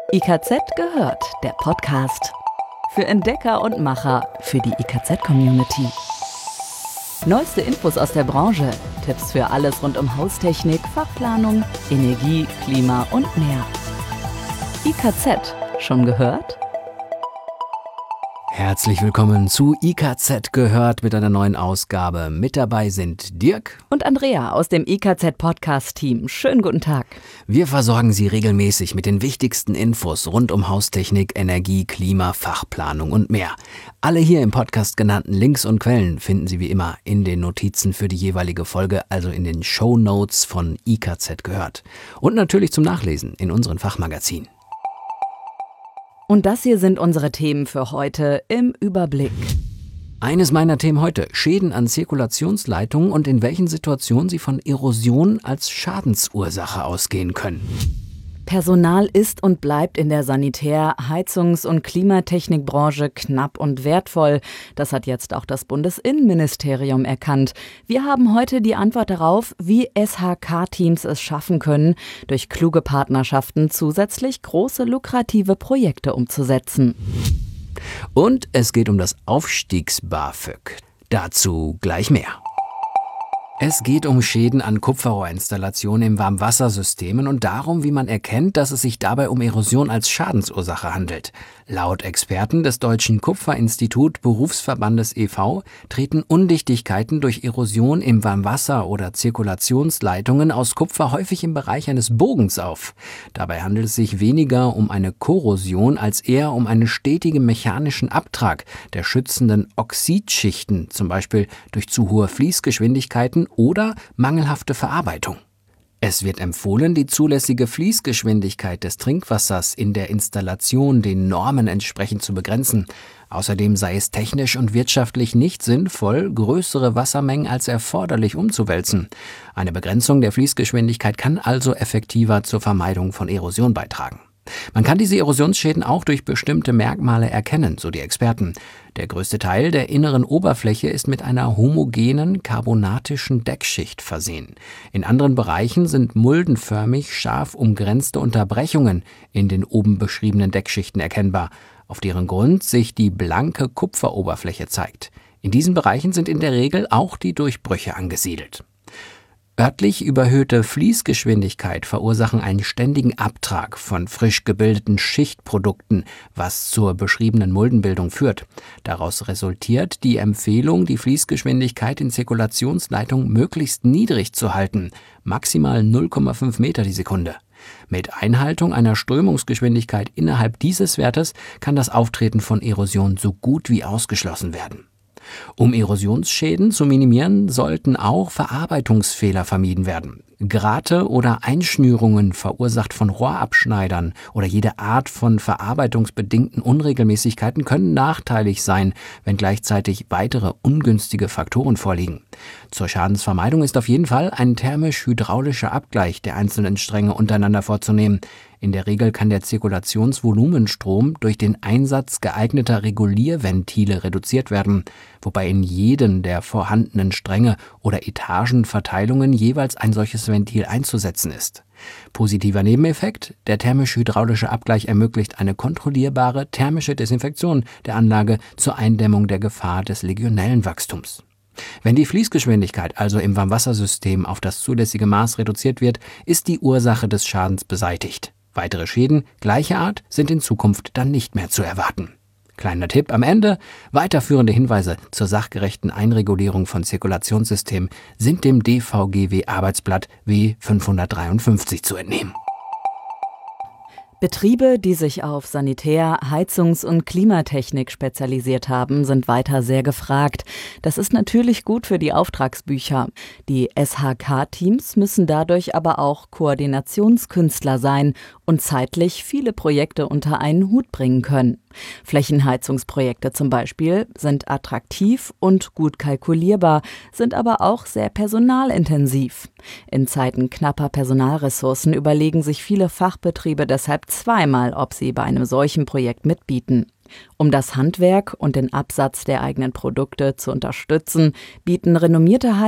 IKZ gehört, der Podcast. Für Entdecker und Macher, für die IKZ-Community. Neueste Infos aus der Branche, Tipps für alles rund um Haustechnik, Fachplanung, Energie, Klima und mehr. IKZ, schon gehört? Herzlich willkommen zu IKZ gehört mit einer neuen Ausgabe. Mit dabei sind Dirk und Andrea aus dem IKZ-Podcast-Team. Schönen guten Tag. Wir versorgen Sie regelmäßig mit den wichtigsten Infos rund um Haustechnik, Energie, Klima, Fachplanung und mehr. Alle hier im Podcast genannten Links und Quellen finden Sie wie immer in den Notizen für die jeweilige Folge, also in den Shownotes von IKZ gehört. Und natürlich zum Nachlesen in unseren Fachmagazinen. Und das hier sind unsere Themen für heute im Überblick. Eines meiner Themen heute: Schäden an Zirkulationsleitungen und in welchen Situationen sie von Erosion als Schadensursache ausgehen können. Personal ist und bleibt in der Sanitär-, Heizungs- und Klimatechnikbranche knapp und wertvoll. Das hat jetzt auch das Bundesinnenministerium erkannt. Wir haben heute die Antwort darauf, wie SHK-Teams es schaffen können, durch kluge Partnerschaften zusätzlich große lukrative Projekte umzusetzen. Und es geht um das Aufstiegs-BAföG. Dazu gleich mehr. Es geht um Schäden an Kupferrohrinstallationen im Warmwassersystemen und darum, wie man erkennt, dass es sich dabei um Erosion als Schadensursache handelt. Laut Experten des Deutschen Kupferinstitut Berufsverbandes e.V. treten Undichtigkeiten durch Erosion im Warmwasser oder Zirkulationsleitungen aus Kupfer häufig im Bereich eines Bogens auf. Dabei handelt es sich weniger um eine Korrosion als eher um einen stetigen mechanischen Abtrag der schützenden Oxidschichten, zum Beispiel durch zu hohe Fließgeschwindigkeiten oder mangelhafte Verarbeitung. Es wird empfohlen, die zulässige Fließgeschwindigkeit des Trinkwassers in der Installation den Normen entsprechend zu begrenzen. Außerdem sei es technisch und wirtschaftlich nicht sinnvoll, größere Wassermengen als erforderlich umzuwälzen. Eine Begrenzung der Fließgeschwindigkeit kann also effektiver zur Vermeidung von Erosion beitragen. Man kann diese Erosionsschäden auch durch bestimmte Merkmale erkennen, so die Experten. Der größte Teil der inneren Oberfläche ist mit einer homogenen, karbonatischen Deckschicht versehen. In anderen Bereichen sind muldenförmig scharf umgrenzte Unterbrechungen in den oben beschriebenen Deckschichten erkennbar, auf deren Grund sich die blanke Kupferoberfläche zeigt. In diesen Bereichen sind in der Regel auch die Durchbrüche angesiedelt. Örtlich überhöhte Fließgeschwindigkeit verursachen einen ständigen Abtrag von frisch gebildeten Schichtprodukten, was zur beschriebenen Muldenbildung führt. Daraus resultiert die Empfehlung, die Fließgeschwindigkeit in Zirkulationsleitungen möglichst niedrig zu halten, maximal 0,5 Meter die Sekunde. Mit Einhaltung einer Strömungsgeschwindigkeit innerhalb dieses Wertes kann das Auftreten von Erosion so gut wie ausgeschlossen werden. Um Erosionsschäden zu minimieren, sollten auch Verarbeitungsfehler vermieden werden. Grate oder Einschnürungen verursacht von Rohrabschneidern oder jede Art von verarbeitungsbedingten Unregelmäßigkeiten können nachteilig sein, wenn gleichzeitig weitere ungünstige Faktoren vorliegen. Zur Schadensvermeidung ist auf jeden Fall ein thermisch-hydraulischer Abgleich der einzelnen Stränge untereinander vorzunehmen. In der Regel kann der Zirkulationsvolumenstrom durch den Einsatz geeigneter Regulierventile reduziert werden, wobei in jeden der vorhandenen Stränge oder Etagenverteilungen jeweils ein solches Ventil einzusetzen ist. Positiver Nebeneffekt: Der thermisch-hydraulische Abgleich ermöglicht eine kontrollierbare thermische Desinfektion der Anlage zur Eindämmung der Gefahr des Legionellenwachstums. Wenn die Fließgeschwindigkeit also im Warmwassersystem auf das zulässige Maß reduziert wird, ist die Ursache des Schadens beseitigt. Weitere Schäden gleicher Art sind in Zukunft dann nicht mehr zu erwarten. Kleiner Tipp am Ende: Weiterführende Hinweise zur sachgerechten Einregulierung von Zirkulationssystemen sind dem DVGW-Arbeitsblatt W553 zu entnehmen. Betriebe, die sich auf Sanitär-, Heizungs- und Klimatechnik spezialisiert haben, sind weiter sehr gefragt. Das ist natürlich gut für die Auftragsbücher. Die SHK-Teams müssen dadurch aber auch Koordinationskünstler sein und zeitlich viele Projekte unter einen Hut bringen können. Flächenheizungsprojekte zum Beispiel sind attraktiv und gut kalkulierbar, sind aber auch sehr personalintensiv. In Zeiten knapper Personalressourcen überlegen sich viele Fachbetriebe deshalb zweimal, ob sie bei einem solchen Projekt mitbieten. Um das Handwerk und den Absatz der eigenen Produkte zu unterstützen, bieten renommierte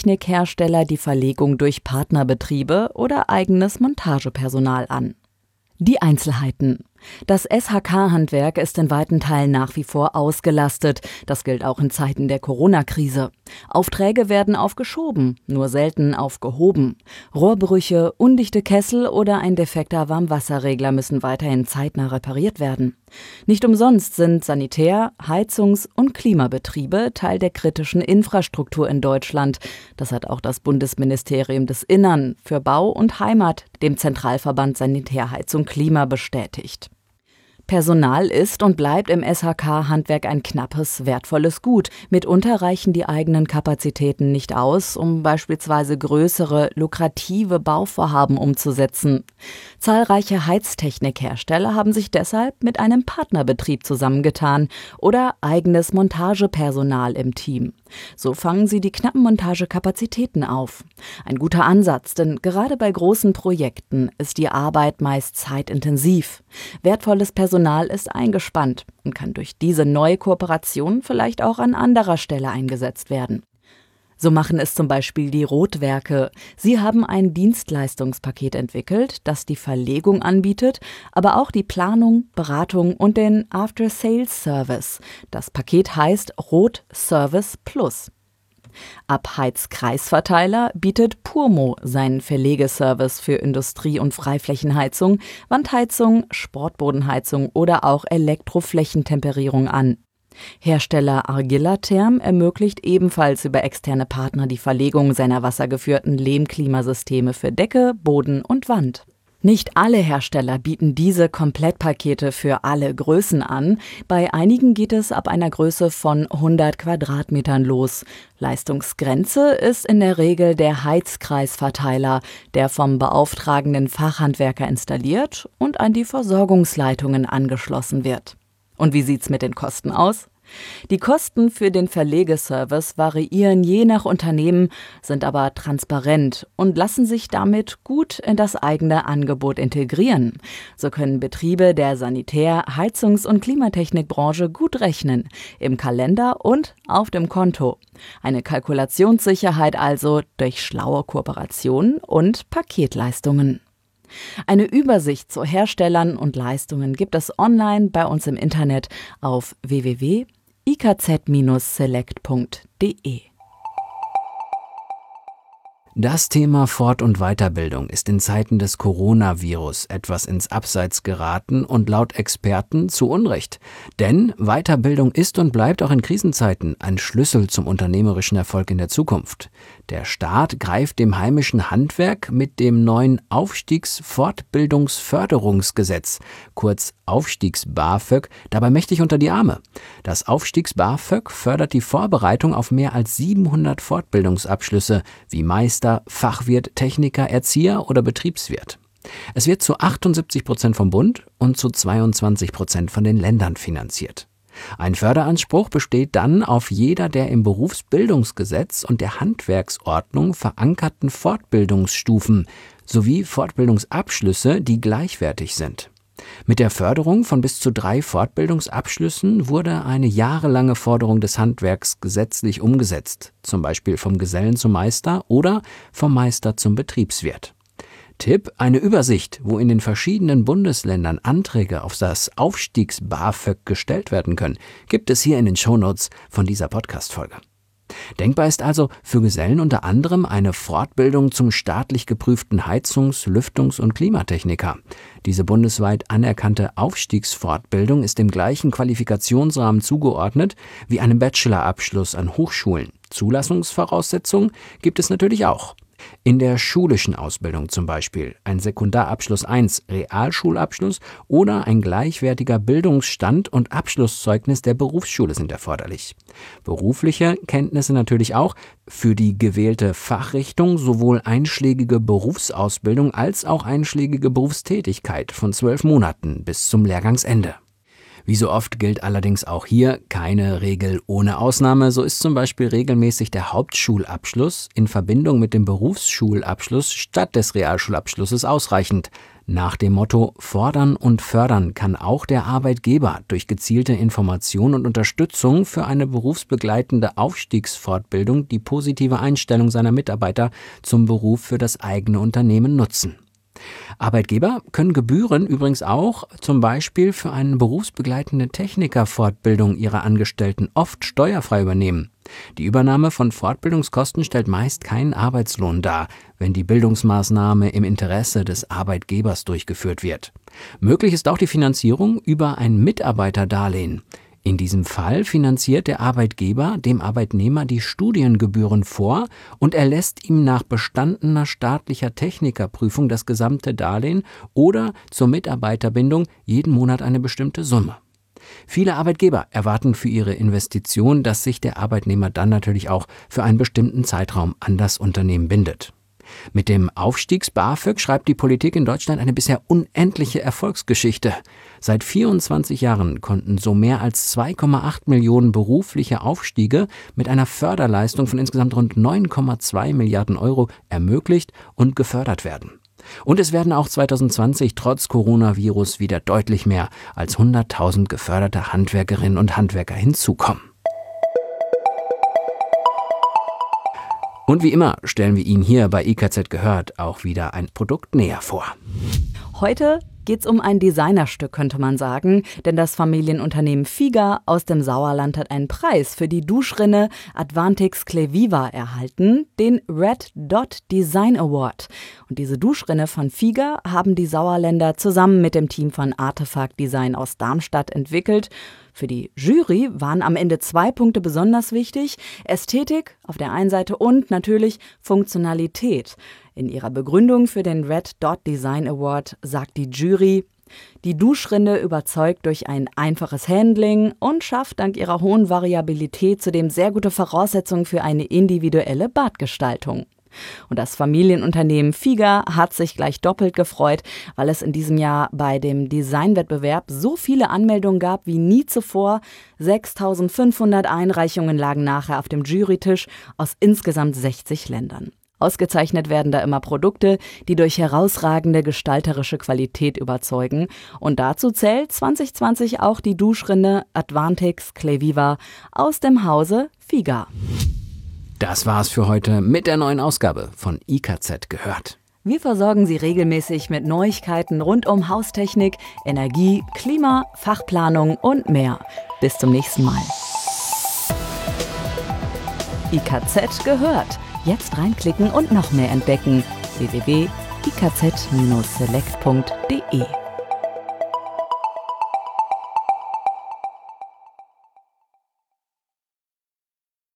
Heiztechnikhersteller die Verlegung durch Partnerbetriebe oder eigenes Montagepersonal an. Die Einzelheiten. Das SHK-Handwerk ist in weiten Teilen nach wie vor ausgelastet. Das gilt auch in Zeiten der Corona-Krise. Aufträge werden aufgeschoben, nur selten aufgehoben. Rohrbrüche, undichte Kessel oder ein defekter Warmwasserregler müssen weiterhin zeitnah repariert werden. Nicht umsonst sind Sanitär-, Heizungs- und Klimabetriebe Teil der kritischen Infrastruktur in Deutschland. Das hat auch das Bundesministerium des Innern für Bau und Heimat dem Zentralverband Sanitär, Heizung, Klima bestätigt. Personal ist und bleibt im SHK-Handwerk ein knappes, wertvolles Gut. Mitunter reichen die eigenen Kapazitäten nicht aus, um beispielsweise größere, lukrative Bauvorhaben umzusetzen. Zahlreiche Heiztechnikhersteller haben sich deshalb mit einem Partnerbetrieb zusammengetan oder eigenes Montagepersonal im Team. So fangen sie die knappen Montagekapazitäten auf. Ein guter Ansatz, denn gerade bei großen Projekten ist die Arbeit meist zeitintensiv. Wertvolles Personal ist eingespannt und kann durch diese neue Kooperation vielleicht auch an anderer Stelle eingesetzt werden. So machen es zum Beispiel die Rothwerke. Sie haben ein Dienstleistungspaket entwickelt, das die Verlegung anbietet, aber auch die Planung, Beratung und den After-Sales-Service. Das Paket heißt Roth Service Plus. Abheizkreisverteiler bietet Purmo seinen Verlegeservice für Industrie- und Freiflächenheizung, Wandheizung, Sportbodenheizung oder auch Elektroflächentemperierung an. Hersteller Argilla-Therm ermöglicht ebenfalls über externe Partner die Verlegung seiner wassergeführten Lehmklimasysteme für Decke, Boden und Wand. Nicht alle Hersteller bieten diese Komplettpakete für alle Größen an. Bei einigen geht es ab einer Größe von 100 Quadratmetern los. Leistungsgrenze ist in der Regel der Heizkreisverteiler, der vom beauftragenden Fachhandwerker installiert und an die Versorgungsleitungen angeschlossen wird. Und wie sieht's mit den Kosten aus? Die Kosten für den Verlegeservice variieren je nach Unternehmen, sind aber transparent und lassen sich damit gut in das eigene Angebot integrieren. So können Betriebe der Sanitär-, Heizungs- und Klimatechnikbranche gut rechnen, im Kalender und auf dem Konto. Eine Kalkulationssicherheit also durch schlaue Kooperationen und Paketleistungen. Eine Übersicht zu Herstellern und Leistungen gibt es online bei uns im Internet auf www.ikz-select.de. Das Thema Fort- und Weiterbildung ist in Zeiten des Coronavirus etwas ins Abseits geraten und laut Experten zu Unrecht. Denn Weiterbildung ist und bleibt auch in Krisenzeiten ein Schlüssel zum unternehmerischen Erfolg in der Zukunft. Der Staat greift dem heimischen Handwerk mit dem neuen Aufstiegs-Fortbildungsförderungsgesetz, kurz Aufstiegs-BAföG, dabei mächtig unter die Arme. Das Aufstiegs-BAföG fördert die Vorbereitung auf mehr als 700 Fortbildungsabschlüsse wie Meister, Fachwirt, Techniker, Erzieher oder Betriebswirt. Es wird zu 78% vom Bund und zu 22% von den Ländern finanziert. Ein Förderanspruch besteht dann auf jeder der im Berufsbildungsgesetz und der Handwerksordnung verankerten Fortbildungsstufen sowie Fortbildungsabschlüsse, die gleichwertig sind. Mit der Förderung von bis zu 3 Fortbildungsabschlüssen wurde eine jahrelange Forderung des Handwerks gesetzlich umgesetzt, zum Beispiel vom Gesellen zum Meister oder vom Meister zum Betriebswirt. Tipp: Eine Übersicht, wo in den verschiedenen Bundesländern Anträge auf das Aufstiegs-BAföG gestellt werden können, gibt es hier in den Shownotes von dieser Podcast-Folge. Denkbar ist also für Gesellen unter anderem eine Fortbildung zum staatlich geprüften Heizungs-, Lüftungs- und Klimatechniker. Diese bundesweit anerkannte Aufstiegsfortbildung ist dem gleichen Qualifikationsrahmen zugeordnet wie einem Bachelorabschluss an Hochschulen. Zulassungsvoraussetzungen gibt es natürlich auch. In der schulischen Ausbildung zum Beispiel ein Sekundarabschluss 1, Realschulabschluss oder ein gleichwertiger Bildungsstand und Abschlusszeugnis der Berufsschule sind erforderlich. Berufliche Kenntnisse natürlich auch, für die gewählte Fachrichtung sowohl einschlägige Berufsausbildung als auch einschlägige Berufstätigkeit von 12 Monaten bis zum Lehrgangsende. Wie so oft gilt allerdings auch hier keine Regel ohne Ausnahme. So ist zum Beispiel regelmäßig der Hauptschulabschluss in Verbindung mit dem Berufsschulabschluss statt des Realschulabschlusses ausreichend. Nach dem Motto Fordern und Fördern kann auch der Arbeitgeber durch gezielte Information und Unterstützung für eine berufsbegleitende Aufstiegsfortbildung die positive Einstellung seiner Mitarbeiter zum Beruf für das eigene Unternehmen nutzen. Arbeitgeber können Gebühren übrigens auch zum Beispiel für eine berufsbegleitende Technikerfortbildung ihrer Angestellten oft steuerfrei übernehmen. Die Übernahme von Fortbildungskosten stellt meist keinen Arbeitslohn dar, wenn die Bildungsmaßnahme im Interesse des Arbeitgebers durchgeführt wird. Möglich ist auch die Finanzierung über ein Mitarbeiterdarlehen. In diesem Fall finanziert der Arbeitgeber dem Arbeitnehmer die Studiengebühren vor und erlässt ihm nach bestandener staatlicher Technikerprüfung das gesamte Darlehen oder zur Mitarbeiterbindung jeden Monat eine bestimmte Summe. Viele Arbeitgeber erwarten für ihre Investition, dass sich der Arbeitnehmer dann natürlich auch für einen bestimmten Zeitraum an das Unternehmen bindet. Mit dem Aufstiegs-BAföG schreibt die Politik in Deutschland eine bisher unendliche Erfolgsgeschichte. Seit 24 Jahren konnten so mehr als 2,8 Millionen berufliche Aufstiege mit einer Förderleistung von insgesamt rund 9,2 Milliarden Euro ermöglicht und gefördert werden. Und es werden auch 2020 trotz Coronavirus wieder deutlich mehr als 100.000 geförderte Handwerkerinnen und Handwerker hinzukommen. Und wie immer stellen wir Ihnen hier bei IKZ gehört auch wieder ein Produkt näher vor. Heute geht's um ein Designerstück, könnte man sagen, denn das Familienunternehmen Figa aus dem Sauerland hat einen Preis für die Duschrinne Advantix Cleviva erhalten, den Red Dot Design Award. Und diese Duschrinne von Figa haben die Sauerländer zusammen mit dem Team von Artefakt Design aus Darmstadt entwickelt. Für die Jury waren am Ende 2 Punkte besonders wichtig: Ästhetik auf der einen Seite und natürlich Funktionalität. In ihrer Begründung für den Red Dot Design Award sagt die Jury: Die Duschrinne überzeugt durch ein einfaches Handling und schafft dank ihrer hohen Variabilität zudem sehr gute Voraussetzungen für eine individuelle Badgestaltung. Und das Familienunternehmen Figa hat sich gleich doppelt gefreut, weil es in diesem Jahr bei dem Designwettbewerb so viele Anmeldungen gab wie nie zuvor. 6.500 Einreichungen lagen nachher auf dem Jurytisch aus insgesamt 60 Ländern. Ausgezeichnet werden da immer Produkte, die durch herausragende gestalterische Qualität überzeugen. Und dazu zählt 2020 auch die Duschrinne Advantix Cleviva aus dem Hause Figa. Das war's für heute mit der neuen Ausgabe von IKZ gehört. Wir versorgen Sie regelmäßig mit Neuigkeiten rund um Haustechnik, Energie, Klima, Fachplanung und mehr. Bis zum nächsten Mal. IKZ gehört. Jetzt reinklicken und noch mehr entdecken. www.ikz-select.de